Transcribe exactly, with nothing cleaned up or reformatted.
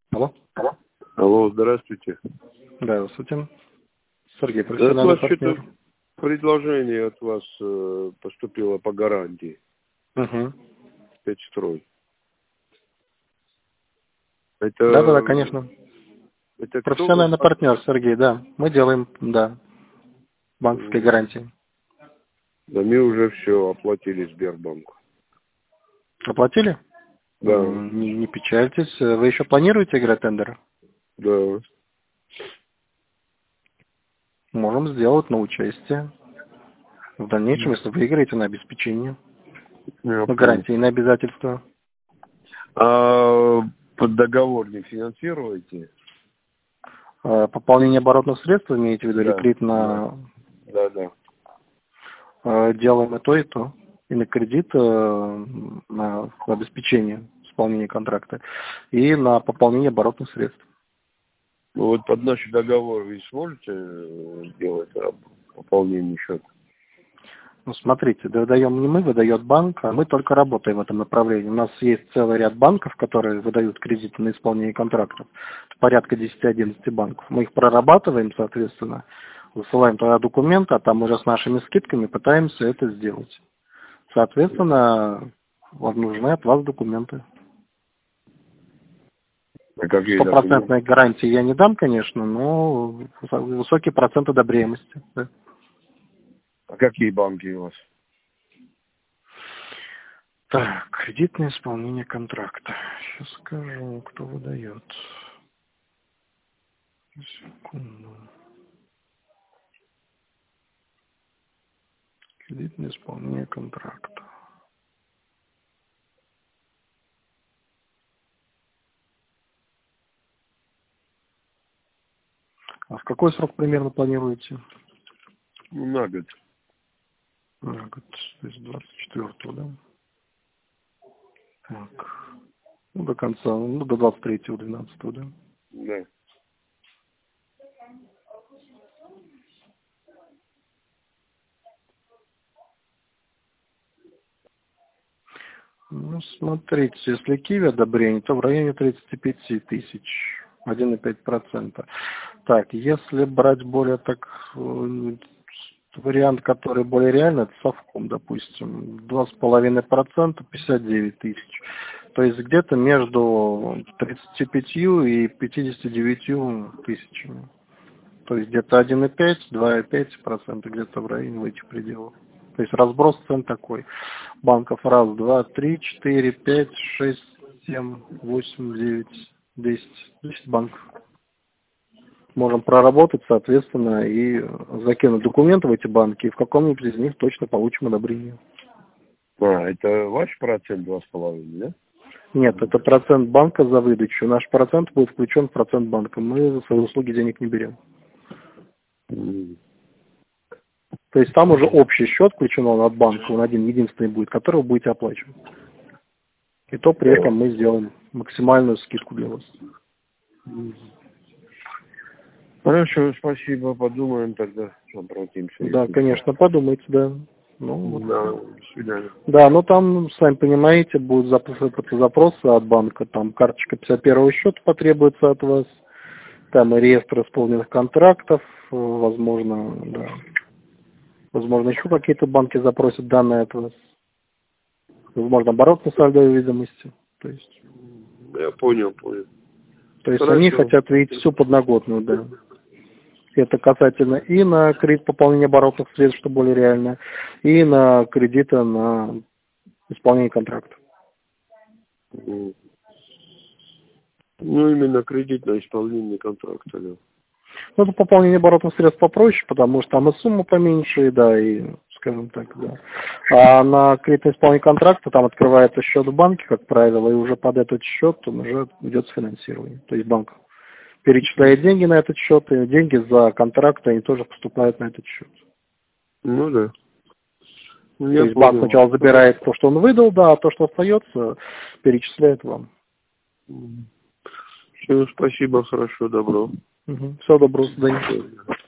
Алло. Алло, здравствуйте. Да, здравствуйте. Сергей, Да, от профессиональный вас партнер. что-то предложение от вас э, поступило по гарантии. Угу. Пятьстрой. Это, Да, да, да, конечно. это кто у Профессиональный вас? партнер, Сергей, да. Мы делаем, да, банковские М, гарантии. Да мы уже все оплатили Сбербанку. Оплатили? Да, М, Не, не печальтесь. Вы еще планируете играть тендер? да. Можем сделать на участие. В дальнейшем, если выиграете, на обеспечение. Я На понял. гарантии, на обязательства. А под договор не финансируете? Э, Пополнение оборотных средств, имеете в виду, или Да, кредит да, на... да, да. э, Делаем и то, и то. И на кредит, э, на обеспечение исполнения контракта, и на пополнение оборотных средств. Ну, вот под наш договор вы сможете э, делать а, пополнение счета? Ну, смотрите, выдаем не мы, выдает банк, а мы только работаем в этом направлении. У нас есть целый ряд банков, которые выдают кредиты на исполнение контрактов. Порядка десять-одиннадцать банков. Мы их прорабатываем, соответственно, высылаем туда документы, а там уже с нашими скидками пытаемся это сделать. Соответственно, вам нужны от вас документы. А какие документы? Стопроцентной гарантии я не дам, конечно, но высокий процент одобряемости. Да. А какие банки у вас? Так, кредитное исполнение контракта. Сейчас скажу, кто выдает. Секунду. Кредитное исполнение контракта. А в какой срок примерно планируете? Ну, на год. На год, то есть двадцать четвёртого, да? Так. Ну, до конца, ну, до двадцать третьего, двенадцатого, да? Да. Ну, смотрите, если Киви одобрение, то в районе тридцати пяти тысяч, один и пять десятых процента. Так, если брать более так, э, вариант, который более реальный, это совком, допустим, два с половиной процента, пятьдесят девять тысяч. То есть где-то между тридцатью пятью и пятьюдесятью девятью тысячами. То есть где-то один и пять, два и пять процента, где-то в районе в этих пределах. То есть разброс цен такой. Банков раз, два, три, четыре, пять, шесть, семь, восемь, девять, десять. десять банков. Можем проработать, соответственно, и закинуть документы в эти банки, и в каком-нибудь из них точно получим одобрение. А, это ваш процент два с половиной, да? Нет, это процент банка за выдачу. Наш процент будет включен в процент банка. Мы за свои услуги денег не берем. М. То есть там уже общий счет включен он от банка, он один единственный будет, который вы будете оплачивать. И то при этом мы сделаем максимальную скидку для вас. Хорошо, спасибо, подумаем тогда, обратимся. Да, Если что. конечно, подумайте, да. Ну, вот. Да, до свидания. Да, но там, сами понимаете, будут запрашиваться запросы от банка, там карточка пятьдесят первого счета потребуется от вас, там и реестр исполненных контрактов, э, возможно, да. Возможно, еще какие-то банки запросят данные от вас. Возможно, оборотные сальдовые ведомости. То есть, Я понял, понял. то есть они Хорошо. хотят видеть всю подноготную, да. Это касательно и на кредит пополнения оборотных средств, что более реально, и на кредиты на исполнение контракта. М. Ну, именно кредит на исполнение контракта, да. Ну, это пополнение оборотных средств попроще, потому что там и сумма поменьше, да, и, скажем так, да. А на кредитное исполнение контракта там открывается счет в банке, как правило, и уже под этот счет он уже идет финансирование. То есть банк перечисляет деньги на этот счет, и деньги за контракт, они тоже поступают на этот счет. Ну, да. Ну, То я есть банк понял. сначала забирает то, что он выдал, да, а то, что остается, перечисляет вам. Все, спасибо, хорошо, добро. Угу. Всего доброго, до свидания.